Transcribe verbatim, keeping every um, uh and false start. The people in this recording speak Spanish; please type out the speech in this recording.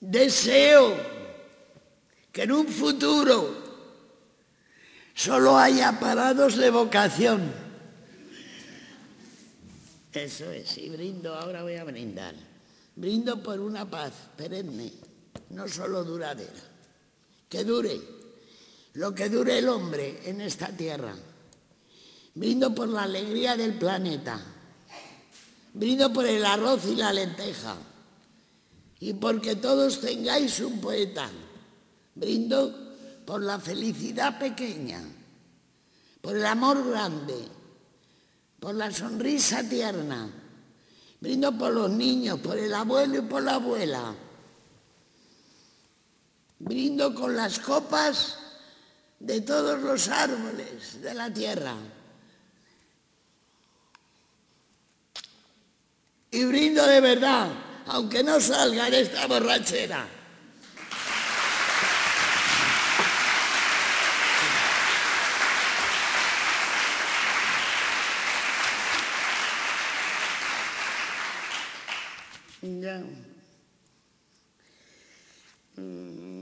Deseo que en un futuro solo haya parados de vocación. Eso es, y brindo, ahora voy a brindar. Brindo por una paz perenne, no solo duradera, que dure lo que dure el hombre en esta tierra. Brindo por la alegría del planeta. Brindo por el arroz y la lenteja. Y porque todos tengáis un poeta. Brindo por la felicidad pequeña, por el amor grande, por la sonrisa tierna. Brindo por los niños, por el abuelo y por la abuela. Brindo con las copas de todos los árboles de la tierra. Y brindo de verdad, aunque no salga de esta borrachera. Ya. Mm.